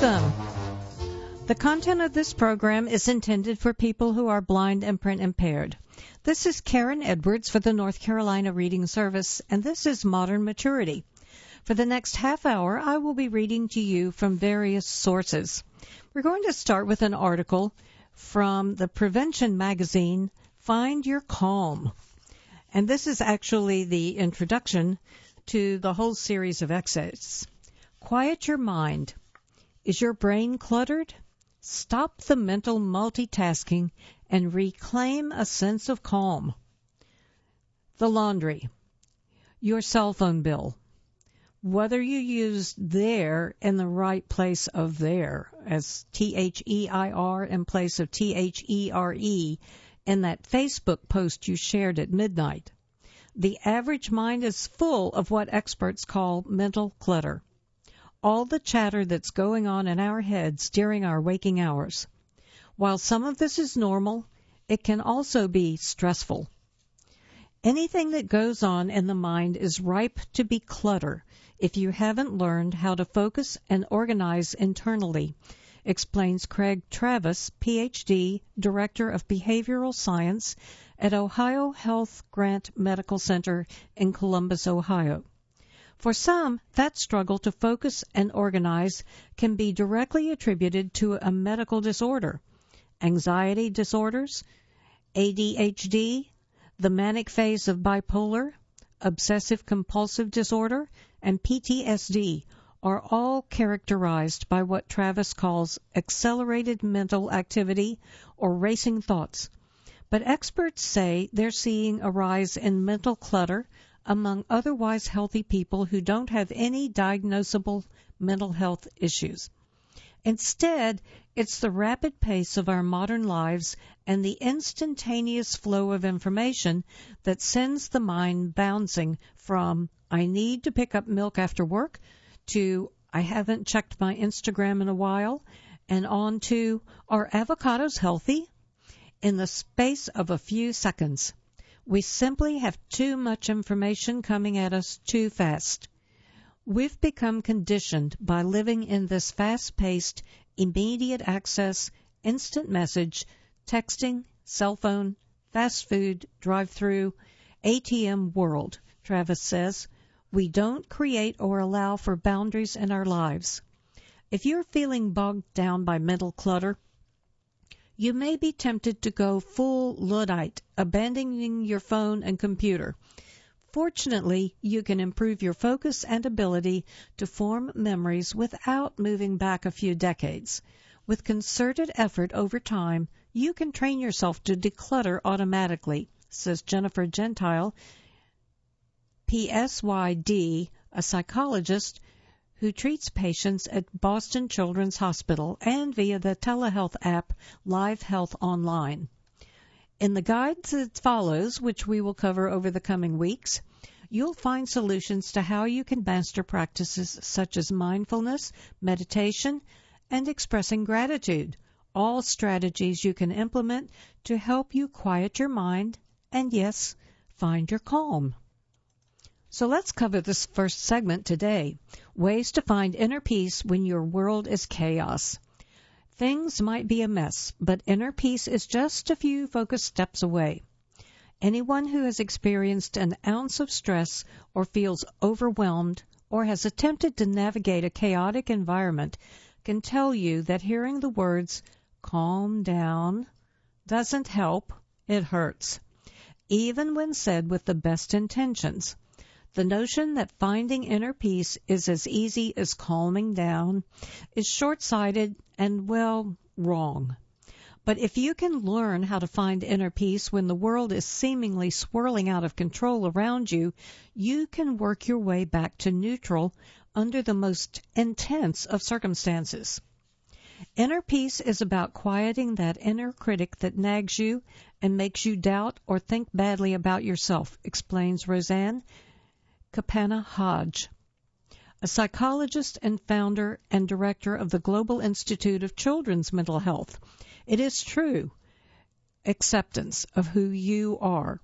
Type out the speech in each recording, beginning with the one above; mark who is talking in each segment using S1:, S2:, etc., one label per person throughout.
S1: Welcome. The content of this program is intended for people who are blind and print impaired. This is Karen Edwards for the North Carolina Reading Service, and this is Modern Maturity. For the next half hour, I will be reading to you from various sources. We're going to start with an article from the prevention magazine, Find Your Calm. And this is actually the introduction to the whole series of essays. Quiet your mind. Is your brain cluttered? Stop the mental multitasking and reclaim a sense of calm. The laundry. Your cell phone bill. Whether you use there in the right place of there, as THEIR in place of THERE, in that Facebook post you shared at midnight. The average mind is full of what experts call mental clutter. All the chatter that's going on in our heads during our waking hours. While some of this is normal, it can also be stressful. Anything that goes on in the mind is ripe to be clutter if you haven't learned how to focus and organize internally, explains Craig Travis, Ph.D., Director of Behavioral Science at Ohio Health Grant Medical Center in Columbus, Ohio. For some, that struggle to focus and organize can be directly attributed to a medical disorder, anxiety disorders, ADHD, the manic phase of bipolar, obsessive-compulsive disorder, and PTSD are all characterized by what Travis calls accelerated mental activity or racing thoughts. But experts say they're seeing a rise in mental clutter among otherwise healthy people who don't have any diagnosable mental health issues. Instead, it's the rapid pace of our modern lives and the instantaneous flow of information that sends the mind bouncing from, I need to pick up milk after work, to, I haven't checked my Instagram in a while, and on to, are avocados healthy? In the space of a few seconds. We simply have too much information coming at us too fast. We've become conditioned by living in this fast-paced, immediate access, instant message, texting, cell phone, fast food, drive-through, ATM world, Travis says. We don't create or allow for boundaries in our lives. If you're feeling bogged down by mental clutter, you may be tempted to go full Luddite, abandoning your phone and computer. Fortunately, you can improve your focus and ability to form memories without moving back a few decades. With concerted effort over time, you can train yourself to declutter automatically, says Jennifer Gentile, PSYD, a psychologist who treats patients at Boston Children's Hospital and via the telehealth app Live Health Online. In the guides that follows, which we will cover over the coming weeks, you'll find solutions to how you can master practices such as mindfulness, meditation, and expressing gratitude, all strategies you can implement to help you quiet your mind and, yes, find your calm. So let's cover this first segment today, ways to find inner peace when your world is chaos. Things might be a mess, but inner peace is just a few focused steps away. Anyone who has experienced an ounce of stress or feels overwhelmed or has attempted to navigate a chaotic environment can tell you that hearing the words, calm down, doesn't help, it hurts, even when said with the best intentions. The notion that finding inner peace is as easy as calming down is short-sighted and, well, wrong. But if you can learn how to find inner peace when the world is seemingly swirling out of control around you, you can work your way back to neutral under the most intense of circumstances. Inner peace is about quieting that inner critic that nags you and makes you doubt or think badly about yourself, explains Roseanne Kapana-Hodge, a psychologist and founder and director of the Global Institute of Children's Mental Health. It is true acceptance of who you are.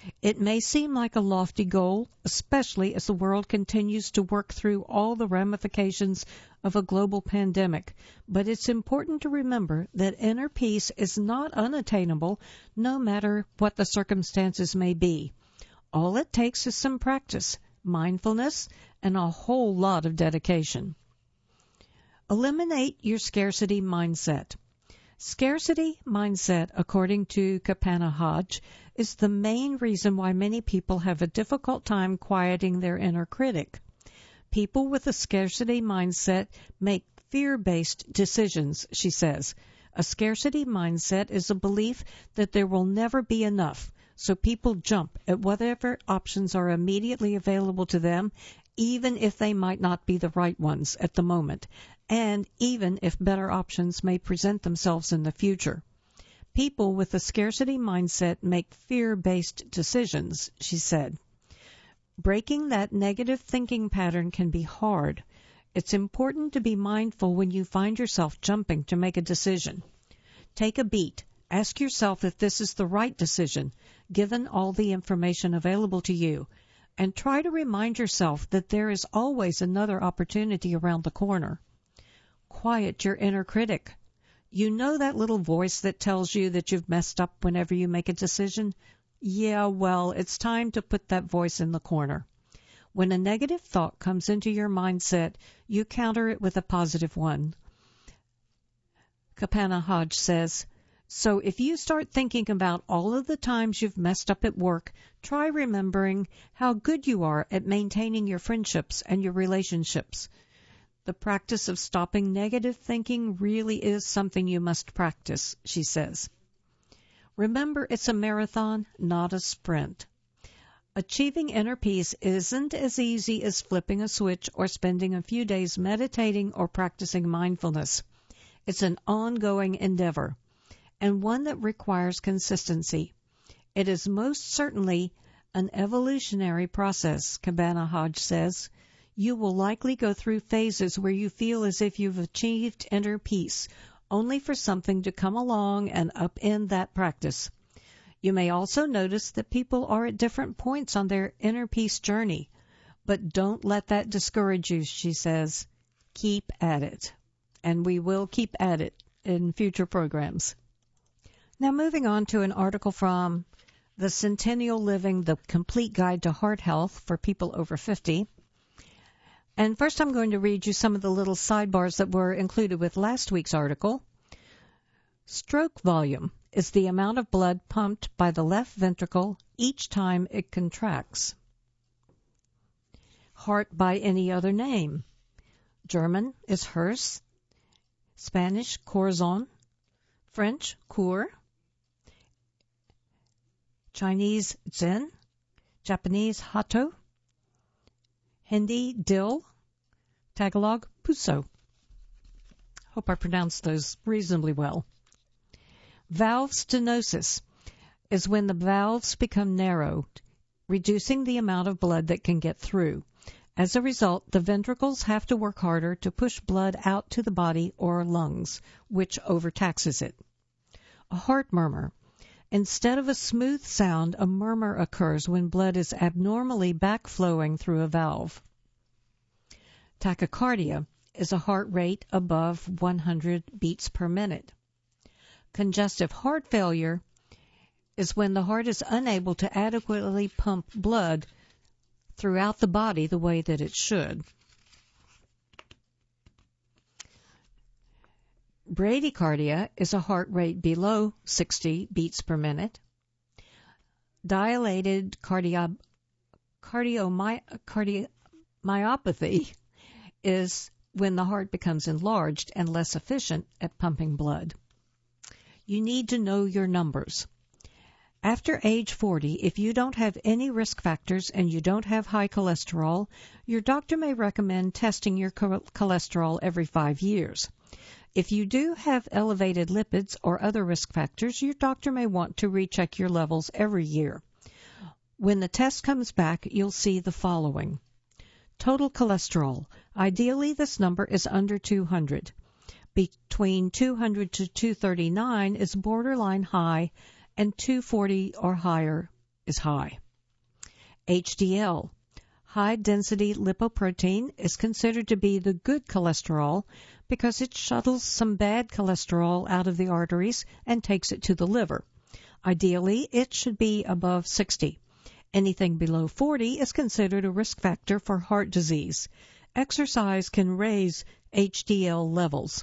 S1: It may seem like a lofty goal, especially as the world continues to work through all the ramifications of a global pandemic, but it's important to remember that inner peace is not unattainable no matter what the circumstances may be. All it takes is some practice, mindfulness, and a whole lot of dedication. Eliminate your scarcity mindset. Scarcity mindset, according to Kapana Hodge, is the main reason why many people have a difficult time quieting their inner critic. People with a scarcity mindset make fear-based decisions, she says. A scarcity mindset is a belief that there will never be enough, so people jump at whatever options are immediately available to them, even if they might not be the right ones at the moment, and even if better options may present themselves in the future. People with a scarcity mindset make fear-based decisions, she said. Breaking that negative thinking pattern can be hard. It's important to be mindful when you find yourself jumping to make a decision. Take a beat. Ask yourself if this is the right decision, given all the information available to you, and try to remind yourself that there is always another opportunity around the corner. Quiet your inner critic. You know that little voice that tells you that you've messed up whenever you make a decision? Yeah, well, it's time to put that voice in the corner. When a negative thought comes into your mindset, you counter it with a positive one. Kapana Hodge says, so if you start thinking about all of the times you've messed up at work, try remembering how good you are at maintaining your friendships and your relationships. The practice of stopping negative thinking really is something you must practice, she says. Remember, it's a marathon, not a sprint. Achieving inner peace isn't as easy as flipping a switch or spending a few days meditating or practicing mindfulness. It's an ongoing endeavor, and one that requires consistency. It is most certainly an evolutionary process, Kapana Hodge says. You will likely go through phases where you feel as if you've achieved inner peace, only for something to come along and upend that practice. You may also notice that people are at different points on their inner peace journey, but don't let that discourage you, she says. Keep at it, and we will keep at it in future programs. Now moving on to an article from The Centennial Living, The Complete Guide to Heart Health for People Over 50. And first I'm going to read you some of the little sidebars that were included with last week's article. Stroke volume is the amount of blood pumped by the left ventricle each time it contracts. Heart by any other name. German is Herz, Spanish Corazon, French Cœur, Chinese Zhen, Japanese Hato, Hindi Dil, Tagalog Puso. Hope I pronounced those reasonably well. Valve stenosis is when the valves become narrowed, reducing the amount of blood that can get through. As a result, the ventricles have to work harder to push blood out to the body or lungs, which overtaxes it. A heart murmur. Instead of a smooth sound, a murmur occurs when blood is abnormally backflowing through a valve. Tachycardia is a heart rate above 100 beats per minute. Congestive heart failure is when the heart is unable to adequately pump blood throughout the body the way that it should. Bradycardia is a heart rate below 60 beats per minute. Dilated cardiomyopathy is when the heart becomes enlarged and less efficient at pumping blood. You need to know your numbers. After age 40, if you don't have any risk factors and you don't have high cholesterol, your doctor may recommend testing your cholesterol every 5 years. If you do have elevated lipids or other risk factors, your doctor may want to recheck your levels every year. When the test comes back, you'll see the following. Total cholesterol. Ideally, this number is under 200. Between 200 to 239 is borderline high, and 240 or higher is high. HDL. High-density lipoprotein is considered to be the good cholesterol because it shuttles some bad cholesterol out of the arteries and takes it to the liver. Ideally, it should be above 60. Anything below 40 is considered a risk factor for heart disease. Exercise can raise HDL levels.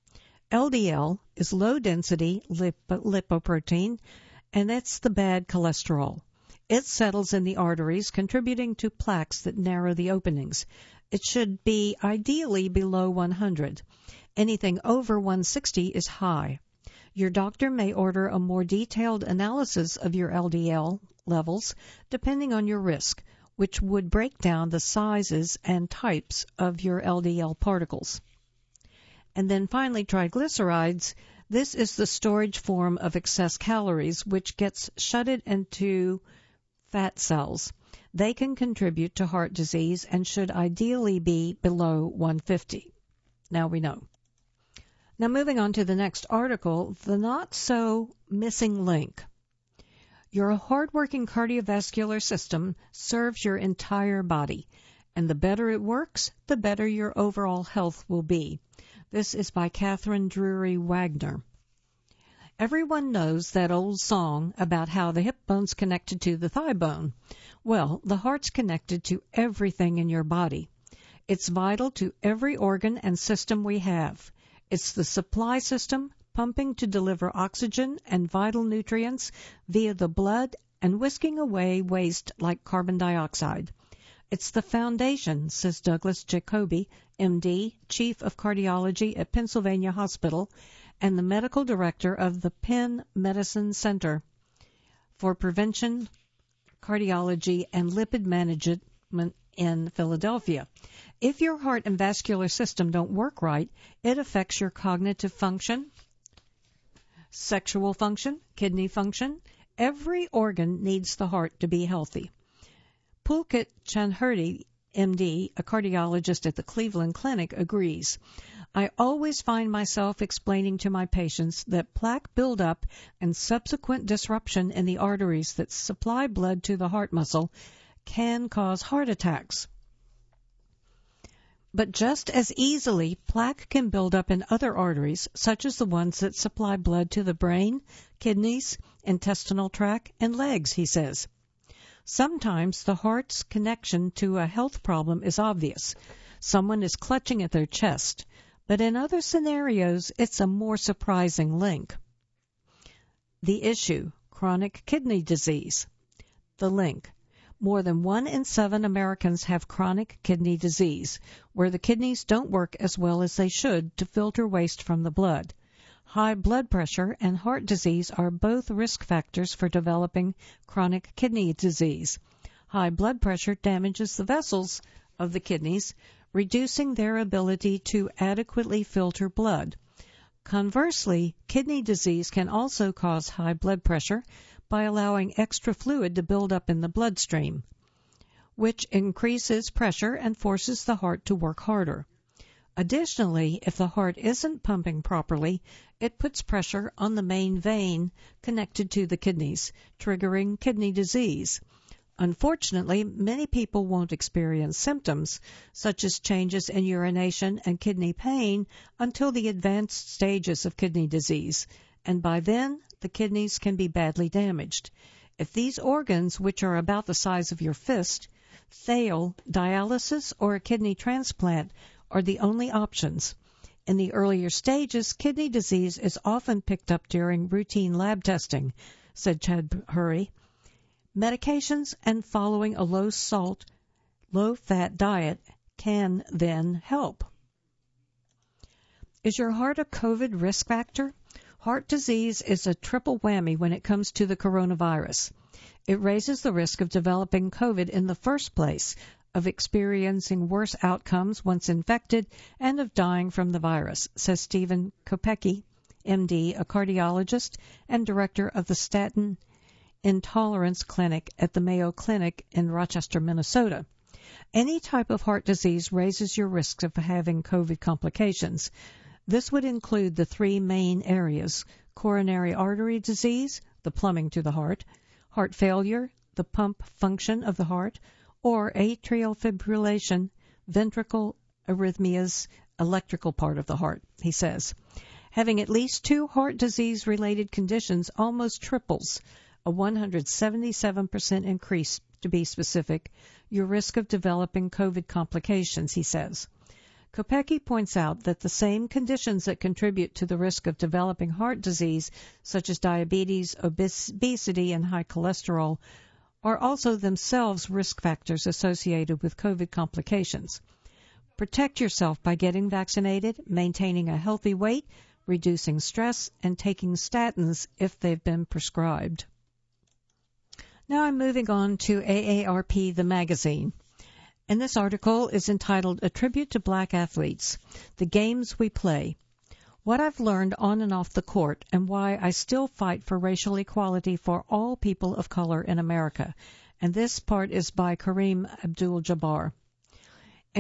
S1: LDL is low-density lipoprotein, and it's the bad cholesterol. It settles in the arteries, contributing to plaques that narrow the openings. It should be ideally below 100. Anything over 160 is high. Your doctor may order a more detailed analysis of your LDL levels depending on your risk, which would break down the sizes and types of your LDL particles. And then finally, triglycerides. This is the storage form of excess calories, which gets shutted into fat cells. They can contribute to heart disease and should ideally be below 150. Now we know. Now moving on to the next article, the not-so-missing link. Your hard-working cardiovascular system serves your entire body, and the better it works, the better your overall health will be. This is by Catherine Drury Wagner. Everyone knows that old song about how the hip bone's connected to the thigh bone. Well, the heart's connected to everything in your body. It's vital to every organ and system we have. It's the supply system, pumping to deliver oxygen and vital nutrients via the blood and whisking away waste like carbon dioxide. It's the foundation, says Douglas Jacoby, MD, Chief of Cardiology at Pennsylvania Hospital, and the medical director of the Penn Medicine Center for Prevention, Cardiology, and Lipid Management in Philadelphia. If your heart and vascular system don't work right, it affects your cognitive function, sexual function, kidney function. Every organ needs the heart to be healthy. Pulkit Chanhurdy, MD, a cardiologist at the Cleveland Clinic, agrees. I always find myself explaining to my patients that plaque buildup and subsequent disruption in the arteries that supply blood to the heart muscle can cause heart attacks. But just as easily, plaque can build up in other arteries, such as the ones that supply blood to the brain, kidneys, intestinal tract, and legs, he says. Sometimes the heart's connection to a health problem is obvious. Someone is clutching at their chest. But in other scenarios, it's a more surprising link. The issue, chronic kidney disease. The link. More than 1 in 7 Americans have chronic kidney disease, where the kidneys don't work as well as they should to filter waste from the blood. High blood pressure and heart disease are both risk factors for developing chronic kidney disease. High blood pressure damages the vessels of the kidneys, reducing their ability to adequately filter blood. Conversely, kidney disease can also cause high blood pressure by allowing extra fluid to build up in the bloodstream, which increases pressure and forces the heart to work harder. Additionally, if the heart isn't pumping properly, it puts pressure on the main vein connected to the kidneys, triggering kidney disease. Unfortunately, many people won't experience symptoms, such as changes in urination and kidney pain, until the advanced stages of kidney disease, and by then, the kidneys can be badly damaged. If these organs, which are about the size of your fist, fail, dialysis or a kidney transplant are the only options. In the earlier stages, kidney disease is often picked up during routine lab testing, said Chad Hurry. Medications and following a low-salt, low-fat diet can then help. Is your heart a COVID risk factor? Heart disease is a triple whammy when it comes to the coronavirus. It raises the risk of developing COVID in the first place, of experiencing worse outcomes once infected, and of dying from the virus, says Stephen Kopecky, MD, a cardiologist and director of the Statin Intolerance Clinic at the Mayo Clinic in Rochester, Minnesota. Any type of heart disease raises your risk of having COVID complications. This would include the 3 main areas: coronary artery disease, the plumbing to the heart failure, the pump function of the heart, or atrial fibrillation, ventricle arrhythmias, electrical part of the heart, he says. Having at least 2 heart disease-related conditions almost triples, a 177% increase, to be specific, your risk of developing COVID complications, he says. Kopecky points out that the same conditions that contribute to the risk of developing heart disease, such as diabetes, obesity, and high cholesterol, are also themselves risk factors associated with COVID complications. Protect yourself by getting vaccinated, maintaining a healthy weight, reducing stress, and taking statins if they've been prescribed. Now I'm moving on to AARP, the magazine. And this article is entitled A Tribute to Black Athletes, The Games We Play, What I've Learned on and Off the Court, and Why I Still Fight for Racial Equality for All People of Color in America. And this part is by Kareem Abdul-Jabbar. In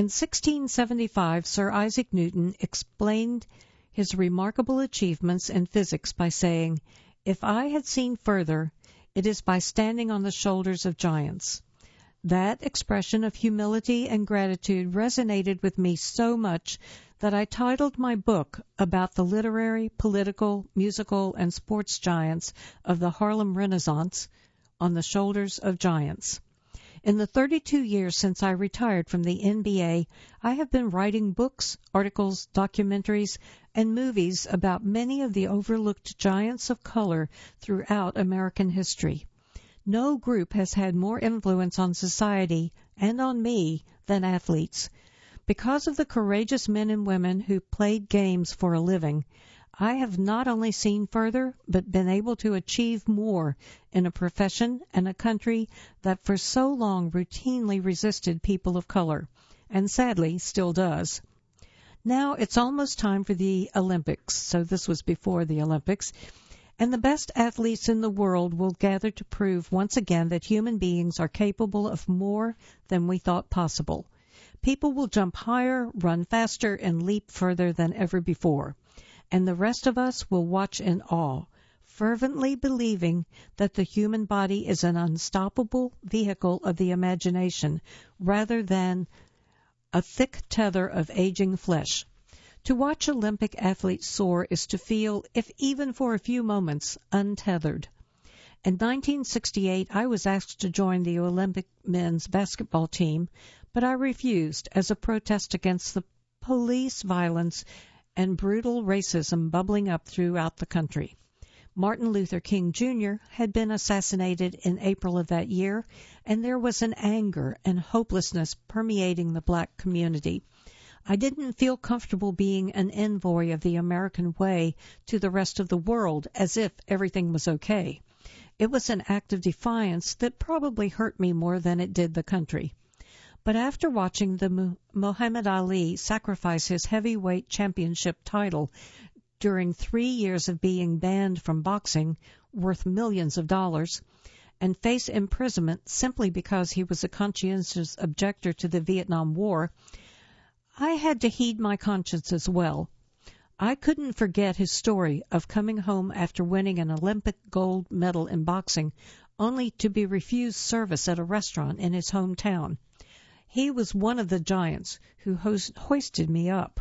S1: 1675, Sir Isaac Newton explained his remarkable achievements in physics by saying, "If I had seen further, it is by standing on the shoulders of giants." That expression of humility and gratitude resonated with me so much that I titled my book about the literary, political, musical, and sports giants of the Harlem Renaissance, On the Shoulders of Giants. In the 32 years since I retired from the NBA, I have been writing books, articles, documentaries, and movies about many of the overlooked giants of color throughout American history. No group has had more influence on society and on me than athletes. Because of the courageous men and women who played games for a living, I have not only seen further, but been able to achieve more in a profession and a country that for so long routinely resisted people of color, and sadly still does. Now it's almost time for the Olympics, so this was before the Olympics, and the best athletes in the world will gather to prove once again that human beings are capable of more than we thought possible. People will jump higher, run faster, and leap further than ever before. And the rest of us will watch in awe, fervently believing that the human body is an unstoppable vehicle of the imagination rather than a thick tether of aging flesh. To watch Olympic athletes soar is to feel, if even for a few moments, untethered. In 1968, I was asked to join the Olympic men's basketball team, but I refused as a protest against the police violence and brutal racism bubbling up throughout the country. Martin Luther King Jr. had been assassinated in April of that year, and there was an anger and hopelessness permeating the black community. I didn't feel comfortable being an envoy of the American way to the rest of the world as if everything was okay. It was an act of defiance that probably hurt me more than it did the country. But after watching the Muhammad Ali sacrifice his heavyweight championship title during 3 years of being banned from boxing, worth millions of dollars, and face imprisonment simply because he was a conscientious objector to the Vietnam War, I had to heed my conscience as well. I couldn't forget his story of coming home after winning an Olympic gold medal in boxing, only to be refused service at a restaurant in his hometown. He was one of the giants who hoisted me up.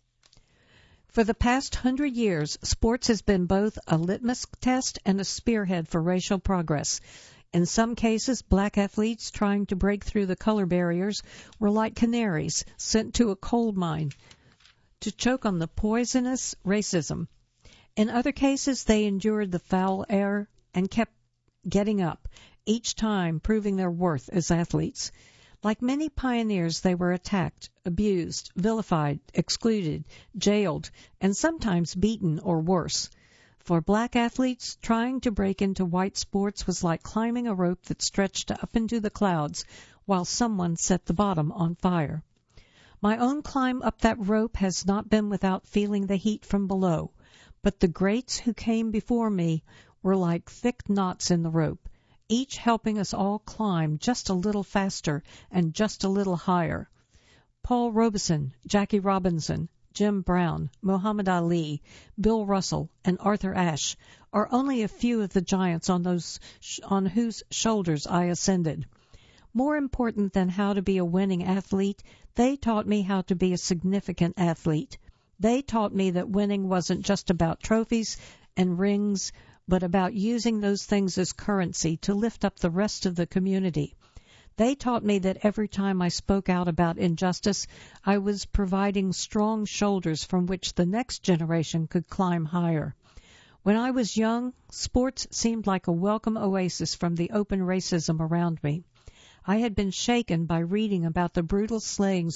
S1: For the past 100 years, sports has been both a litmus test and a spearhead for racial progress. In some cases, black athletes trying to break through the color barriers were like canaries sent to a coal mine to choke on the poisonous racism. In other cases, they endured the foul air and kept getting up, each time proving their worth as athletes. Like many pioneers, they were attacked, abused, vilified, excluded, jailed, and sometimes beaten or worse. For black athletes, trying to break into white sports was like climbing a rope that stretched up into the clouds while someone set the bottom on fire. My own climb up that rope has not been without feeling the heat from below, but the greats who came before me were like thick knots in the rope, each helping us all climb just a little faster and just a little higher. Paul Robeson, Jackie Robinson, Jim Brown, Muhammad Ali, Bill Russell, and Arthur Ashe are only a few of the giants on whose shoulders I ascended. More important than how to be a winning athlete, they taught me how to be a significant athlete. They taught me that winning wasn't just about trophies and rings, but about using those things as currency to lift up the rest of the community. They taught me that every time I spoke out about injustice, I was providing strong shoulders from which the next generation could climb higher. When I was young, sports seemed like a welcome oasis from the open racism around me. I had been shaken by reading about the brutal slayings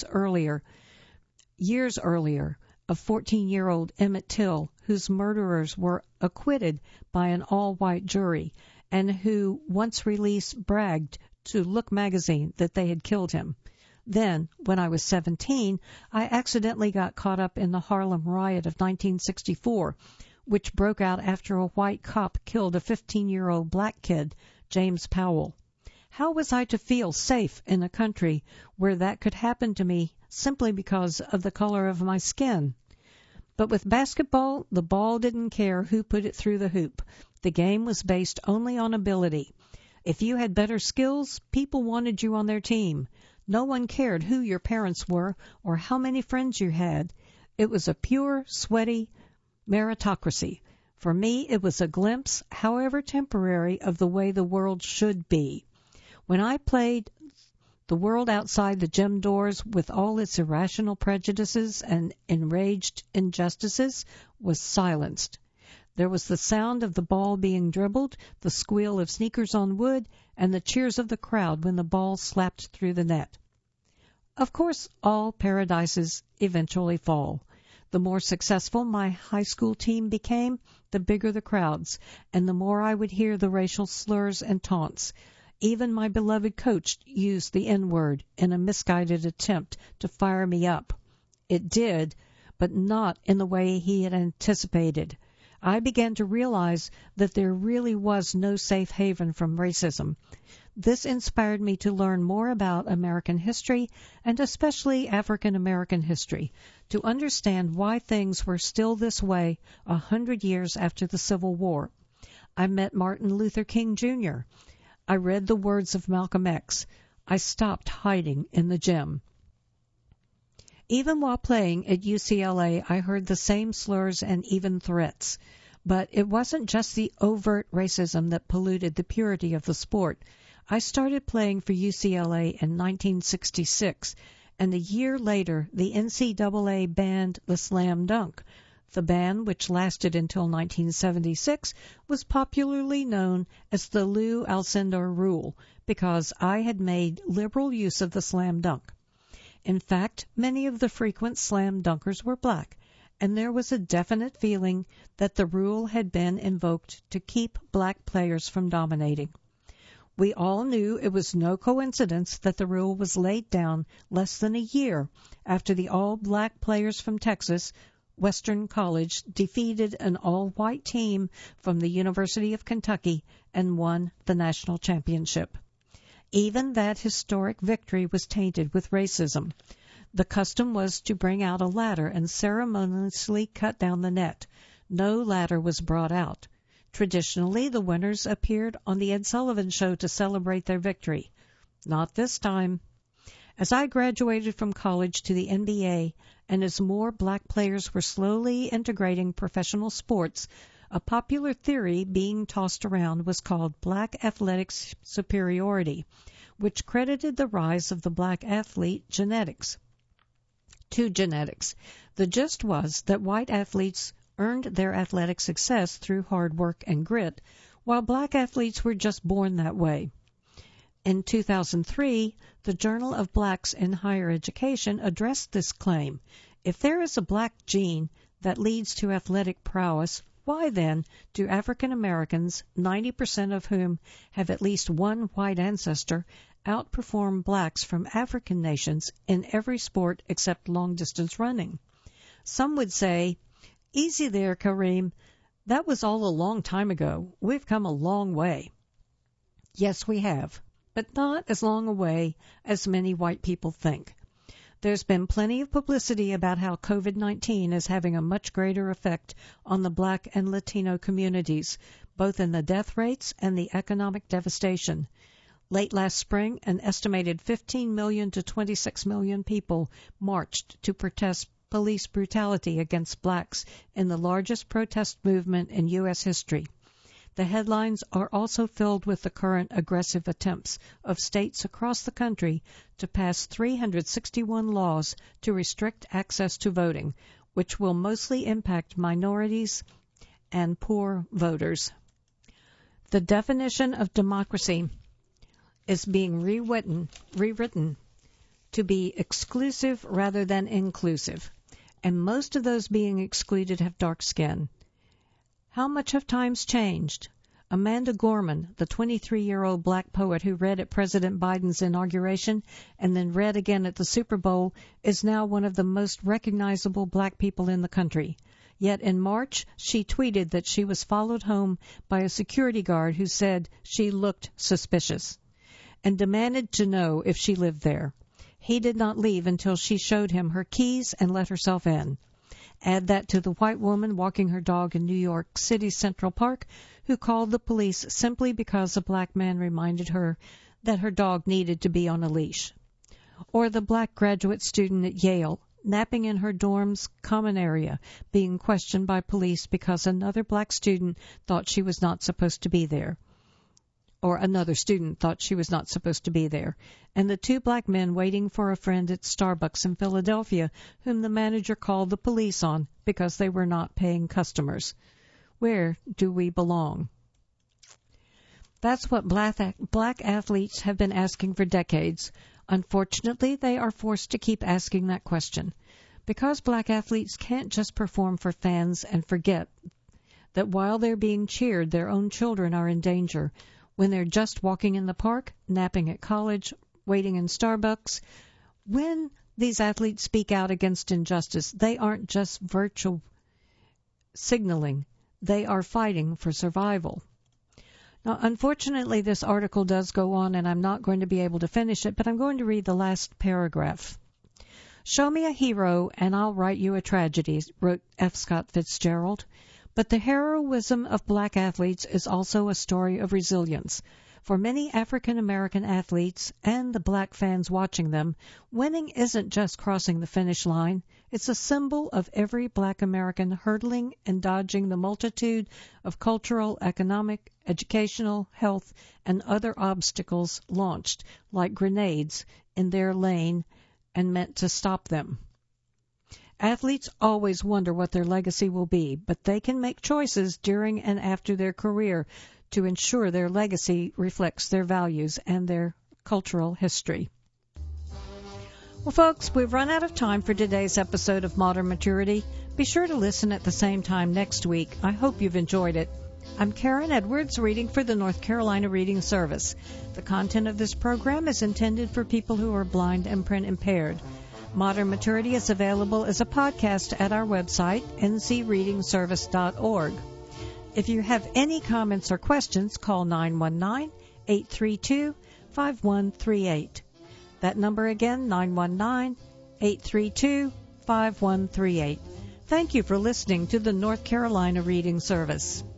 S1: years earlier, of 14-year-old Emmett Till, whose murderers were acquitted by an all-white jury, and who, once released, bragged to Look magazine that they had killed him. Then, when I was 17, I accidentally got caught up in the Harlem riot of 1964, which broke out after a white cop killed a 15-year-old black kid, James Powell. How was I to feel safe in a country where that could happen to me simply because of the color of my skin? But with basketball, the ball didn't care who put it through the hoop. The game was based only on ability. If you had better skills, people wanted you on their team. No one cared who your parents were or how many friends you had. It was a pure, sweaty meritocracy. For me, it was a glimpse, however temporary, of the way the world should be. When I played, the world outside the gym doors, with all its irrational prejudices and enraged injustices, was silenced. There was the sound of the ball being dribbled, the squeal of sneakers on wood, and the cheers of the crowd when the ball slapped through the net. Of course, all paradises eventually fall. The more successful my high school team became, the bigger the crowds, and the more I would hear the racial slurs and taunts. Even my beloved coach used the N-word in a misguided attempt to fire me up. It did, but not in the way he had anticipated. I began to realize that there really was no safe haven from racism. This inspired me to learn more about American history, and especially African American history, to understand why things were still this way 100 years after the Civil War. I met Martin Luther King Jr. I read the words of Malcolm X. I stopped hiding in the gym. Even while playing at UCLA, I heard the same slurs and even threats. But it wasn't just the overt racism that polluted the purity of the sport. I started playing for UCLA in 1966, and a year later the NCAA banned the slam dunk. The ban, which lasted until 1976, was popularly known as the Lou Alcindor rule because I had made liberal use of the slam dunk. In fact, many of the frequent slam dunkers were black, and there was a definite feeling that the rule had been invoked to keep black players from dominating. We all knew it was no coincidence that the rule was laid down less than a year after the all-black players from Texas Western College defeated an all-white team from the University of Kentucky and won the national championship. Even that historic victory was tainted with racism. The custom was to bring out a ladder and ceremoniously cut down the net. No ladder was brought out. Traditionally, the winners appeared on the Ed Sullivan Show to celebrate their victory. Not this time. As I graduated from college to the NBA, and as more black players were slowly integrating professional sports, a popular theory being tossed around was called black athletic superiority, which credited the rise of the black athlete to genetics. The gist was that white athletes earned their athletic success through hard work and grit, while black athletes were just born that way. In 2003, the Journal of Blacks in Higher Education addressed this claim. If there is a black gene that leads to athletic prowess, why then do African Americans, 90% of whom have at least one white ancestor, outperform blacks from African nations in every sport except long-distance running? Some would say, "Easy there, Kareem. That was all a long time ago. We've come a long way." Yes, we have, but not as long a way as many white people think. There's been plenty of publicity about how COVID-19 is having a much greater effect on the Black and Latino communities, both in the death rates and the economic devastation. Late last spring, an estimated 15 million to 26 million people marched to protest police brutality against blacks in the largest protest movement in U.S. history. The headlines are also filled with the current aggressive attempts of states across the country to pass 361 laws to restrict access to voting, which will mostly impact minorities and poor voters. The definition of democracy is being rewritten to be exclusive rather than inclusive, and most of those being excluded have dark skin. How much have times changed? Amanda Gorman, the 23-year-old black poet who read at President Biden's inauguration and then read again at the Super Bowl, is now one of the most recognizable black people in the country. Yet in March, she tweeted that she was followed home by a security guard who said she looked suspicious and demanded to know if she lived there. He did not leave until she showed him her keys and let herself in. Add that to the white woman walking her dog in New York City's Central Park who called the police simply because a black man reminded her that her dog needed to be on a leash. Or the black graduate student at Yale napping in her dorm's common area, being questioned by police because another black student thought she was not supposed to be there. Or another student thought she was not supposed to be there, and the two black men waiting for a friend at Starbucks in Philadelphia whom the manager called the police on because they were not paying customers. Where do we belong? That's what black athletes have been asking for decades. Unfortunately, they are forced to keep asking that question, because black athletes can't just perform for fans and forget that while they're being cheered, their own children are in danger. When they're just walking in the park, napping at college, waiting in Starbucks. When these athletes speak out against injustice, they aren't just virtual signaling. They are fighting for survival. Now, unfortunately, this article does go on, and I'm not going to be able to finish it, but I'm going to read the last paragraph. Show me a hero, and I'll write you a tragedy, wrote F. Scott Fitzgerald. But the heroism of black athletes is also a story of resilience. For many African American athletes and the black fans watching them, winning isn't just crossing the finish line. It's a symbol of every black American hurdling and dodging the multitude of cultural, economic, educational, health, and other obstacles launched like grenades in their lane and meant to stop them. Athletes always wonder what their legacy will be, but they can make choices during and after their career to ensure their legacy reflects their values and their cultural history. Well, folks, we've run out of time for today's episode of Modern Maturity. Be sure to listen at the same time next week. I hope you've enjoyed it. I'm Karen Edwards, reading for the North Carolina Reading Service. The content of this program is intended for people who are blind and print impaired. Modern Maturity is available as a podcast at our website, ncreadingservice.org. If you have any comments or questions, call 919-832-5138. That number again, 919-832-5138. Thank you for listening to the North Carolina Reading Service.